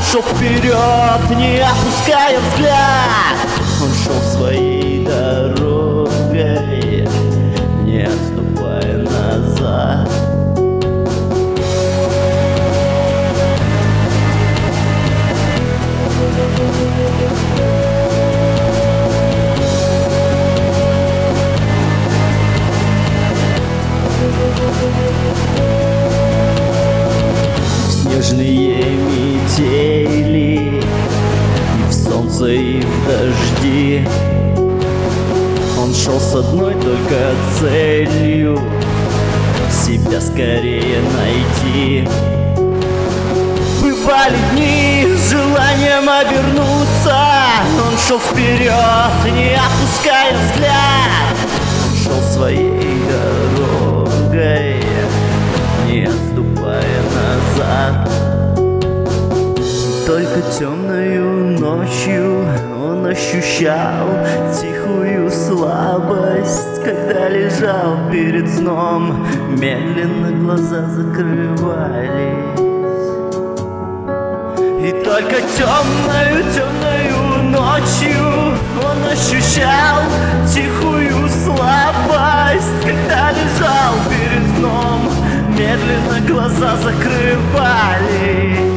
шел вперед, не опуская взгляд. Он шел своей дорогой, не отступая назад. Снежные метели, и в солнце, и в дожди. Он шел с одной только целью — себя скорее найти. Бывали дни с желанием обернуться. Он шел вперед, не опуская взгляд. Он шел своей дорогой, не отступая назад. Только темною ночью он ощущал тихую слабость, когда лежал перед сном, медленно глаза закрывались. И только темною ночью он ощущал тихую слабость, когда лежал перед сном, медленно глаза закрывались.